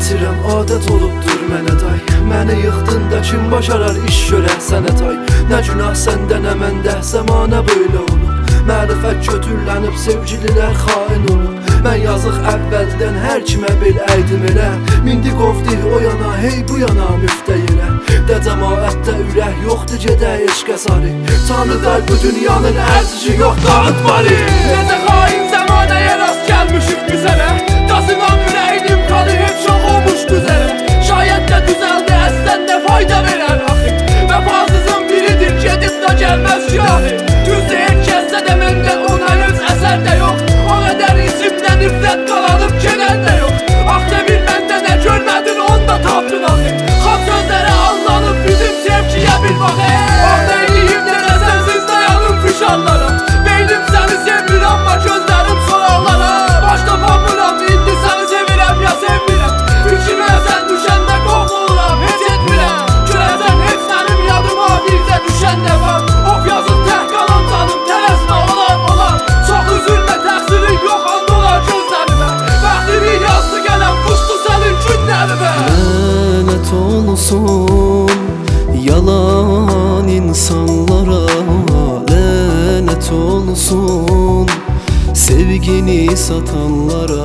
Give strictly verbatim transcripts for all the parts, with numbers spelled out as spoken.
itirəm, adət olubdur mənə day. Məni yıxdın da kim başarar iş görər sənə tay. Nə günah səndə nə məndə, zəmanə böyle olub. Mərifət kötürlənib, sevgililər xain olub. Mən yazıq əvvəldən hər kimə bel əydim elə. Mindi qovdi o yana, hey bu yana müftə yerə. Də cəmaətdə ürək yoxdur gedə eşqə sarı. Tanrıday bu dünyanın ərzici yox dağıtmalı. Necə xain zəmanəyə rast gəlmişik güzələ. Qazınan ürəyim kanı heç çox olmuş güzələ. Şayət də düzəldi əslən də fayda verər axı. Vəfasızın biridir gedib də gəlməz şahı. Düz deyir kəssə də məndə ona öz əsər də yox. O qədər isimdən nifrət qalanıb gedən də yox. Axı bir məndə nə görmədin onda tapdın axı. Xam sözlərə allanıb bizim sevgiyə bir bax. Ah neyliyim nerə sənsiz dayanım fişanlara. Beynim səni sevmir amma gözlərim sorarlara. Başda pamuram indi səni sevirəm ya sevmirəm. Fikrimə sən düşəndə qorxuluram heç etmirəm. Görəsən heç sənim yadıma bircə düşən də var. Of yazın tək qalan canım tələsmə olar olar. Çox üzülmə təqsiri yox anda olar gözlərimə. Bəxtimi yazdı gələm qusdu sənin günlərimə. Lənət olsun yalan insanlara, lənət olsun sevgini satanlara.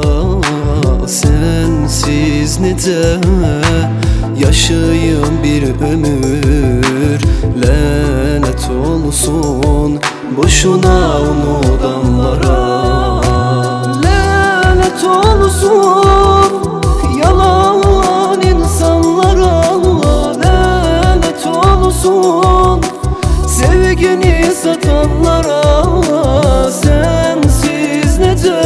Sensiz necə yaşayım bir ömür, lənət olsun boşuna unudanlara. Lənət olsun yalan insanlara, lənət olsun sevgini satanlara. Sensiz necə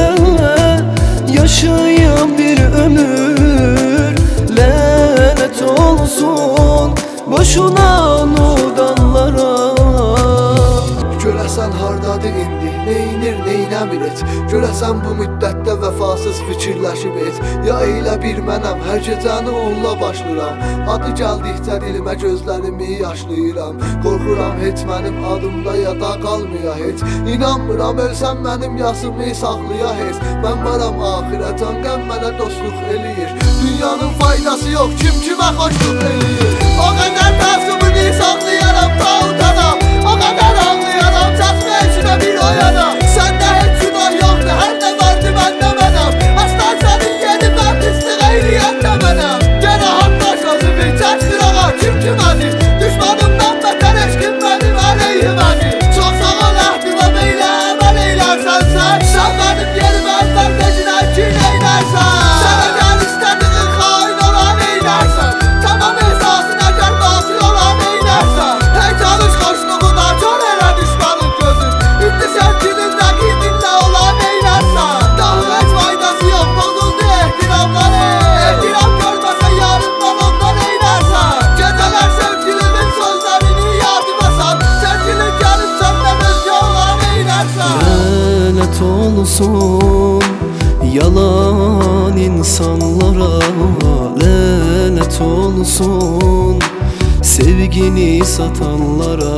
yaşayım bir ömür, lənət olsun boşuna unudanlara. Görəsən hardadır indi, neynir neynəmir et. Görəsən bu müddətdə vəfasız fikirləşib et. Ya elə bir mənəm, hər gecəni onunla başlayıram. Adı gəldikcə dilimə gözlərimi yaşlayıram. Qorxuram heç mənim adımda yada qalmaya heç. İnanmıram ölsəm mənim yasımı saxlaya heç. Mən varam axirətən qəm mənə dostluq eləyir. Dünyanın faydası yox, kim kimə xoşluq eləyir. O qədər təəssübünü saxlayaram ta utanam. O qədər ağlayaram çatma içinə bir o yana. Səndə heç günah yoxdur, hər nə vardı məndə mənəm. Aslan sənin yeni mən pislik eyləyən də mənəm. Gənə hatta sözü bir çəkdir ağa kim kimədir. Düşmanımdan bətər eşkim mənim əleyhimədir. Çox sağ ol əhdimə beylə əməl eylərsən sən. Sən mənim yerim əvvəl decinə kin eylərsən. Sənə gəl istədiğin xain olan eylərsən. Tamam esasın əgər batil olan eylərsən. Hey çalış xoşluğuna kör elə düşmanın gözün. İndi sevgilin rəqibinlə olan eylərsən. Daha heç faydası yox bozuldu ehtiramları. Ehtiram görməsə yarından ondan eylərsən. Gecələr sevgilinin sözlərini yadıma sal. Sevgilin gəlib səndən özgə olan eylərsən. Lənət olsun yalan insanlara, lənət olsun sevgini satanlara.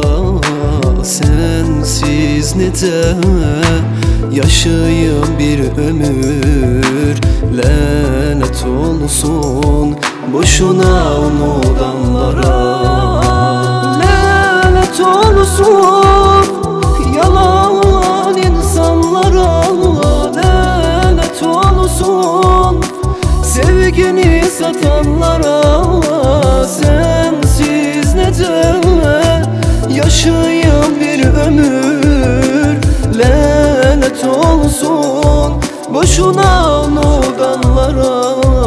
Sensiz necə yaşayım bir ömür, lənət olsun boşuna unudanlara. Lənət olsun yalan insanlara, lənət olsun sevgini satanlara. Sensiz necə yaşayım bir ömür, lənət olsun boşuna unudanlara.